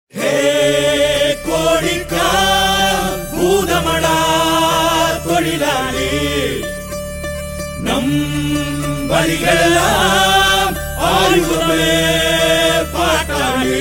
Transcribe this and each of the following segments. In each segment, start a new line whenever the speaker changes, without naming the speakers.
கோடிக்கா பூதமடா தொழிலாளி நம் வழிகளெல்லாம் ஆயுதமே பாட்டாளி.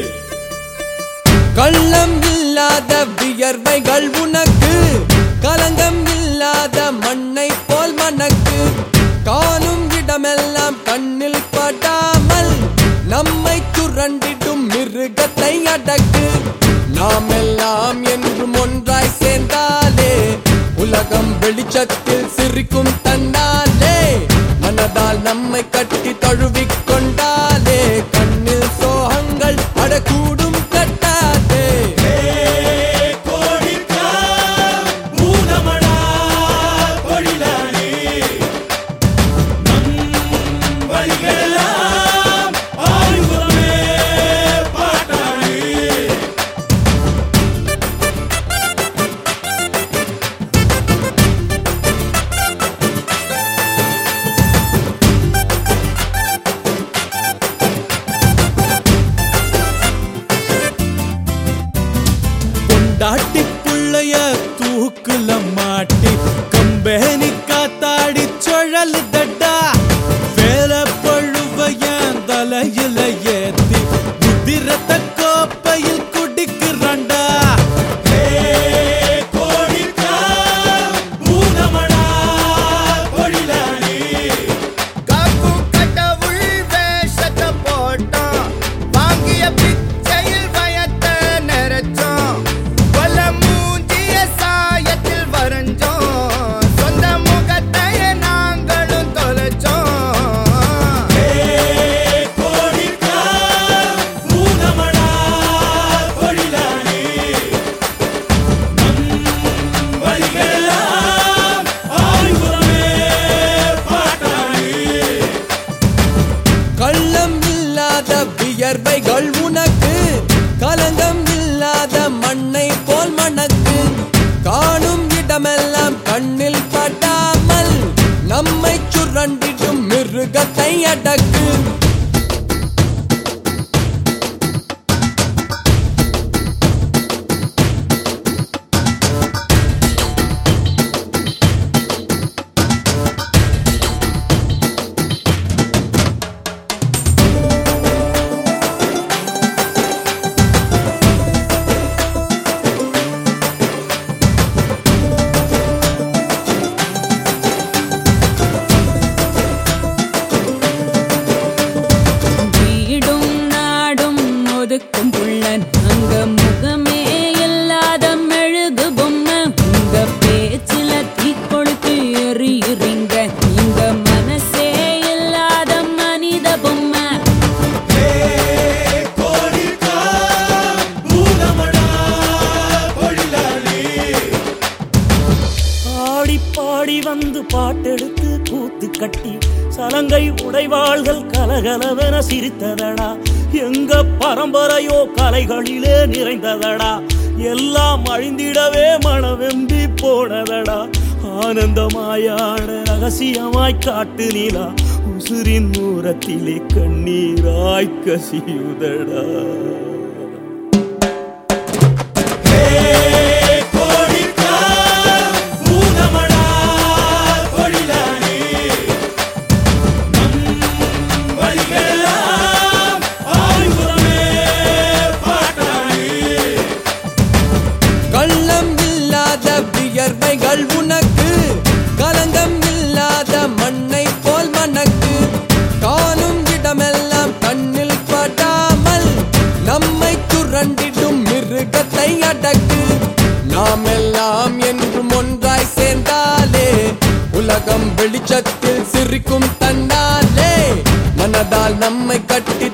கள்ளம் இல்லாத வியர்வைகள் உனக்கு, கலங்கம் இல்லாத மண்ணை போல் மனக்கு. காணும் இடமெல்லாம் கண்ணில் படாமல் நம்மை சுரண்டிடும் மிருகத்தை அடக்கு. நாம் எல்லாம் என்றும் ஒன்றாய் சேர்ந்தாலே உலகம் வெளிச்சத்தில் சிரிக்கும் தன்னாலே. மனதால் நம்மை கட்டி தழுவிக் கொண்டாலே கண்ணில் சோகங்கள் அடக்கூடும் கட்டாதே.
கோடிக்கா பூதமடா தொழிலாளி நம் வழிகளெல்லாம் ஆயுதமே பாட்டாளி.
கொண்டாட்டி புள்ளைய தூக்குல மாட்டி கம்பேனி காத்தாடி சுழல் தட்டா. வேலை பழுவைய தலையில ஏத்தி குதிரத்த கோப்பையில் குடிக்கிறாண்டா.
கோடிக்கா பூதமடா தொழிலாளி
காப்பு கடவுள் வேஷத்தை போட்டோம், வாங்கிய பிச்சையில் பயத்தை நிறைச்சோம். கொல மூஞ்சிய சாயத்தில் வரைஞ்சோம், சொந்த முகத்தைய நாங்களும் தொலைச்சோம்.
கோடிக்கா பூதமடா தொழிலாளி நம் வழிகளெல்லாம் ஆயுதமே பாட்டாளி.
கள்ளம் இல்லாத வியர்வைகள் உனக்கு, கலங்கம் இல்லாத மண்ணை போல் மனக்கு. காணும் இடமெல்லாம் கண்ணில் படாமல் நம்மை சுரண்டிடும் மிருகத்தை அடக்கு.
வீடும் நாடும் ஒதுக்கும் புள்ளன், அங்க முகமே இல்லாத மெழுகு பொம்மை. உங்க பேச்சில தீக்கொளுத்து எறியுறீங்க, இங்க மனசே இல்லாத மனித பொம்மை.
கோடிக்கா பூதமடா தொழிலாளி
ஆடி பாடி வந்து பாட்டெடுத்து கூத்து கட்டி சலங்கை உடைவாள்கள் கலகலவென சிரித்ததடா. எங்க பரம்பரையோ கலைகளிலே நிறைந்ததடா. எல்லாம் அழிந்திடவே மனவெம்பி போனதடா. ஆனந்தமாயான ரகசியமாய் காட்டு நிலா உசுரின் தூரத்திலே கண்ணீராய் கசியுதடா.
கோடிக்கா பூதமடா தொழிலாளி நம் வழிகளெல்லாம் ஆயுதமே பாட்டாளி.
கள்ளம் இல்லாத வியர்வைகள் உனக்கு, கலங்கம் இல்லாத மண்ணை போல் மனக்கு. காணும் இடமெல்லாம் கண்ணில் படாமல் நம்மை சுரண்டிடும் மிருகத்தை அடக்கு. நாம் எல்லாம் என்றும் ஒன்றாய் சேர்ந்தாலே உலகம் வெளிச்சத்தில் சிரிக்கும் தன்னாலே. மனதால் நம்மை கட்டி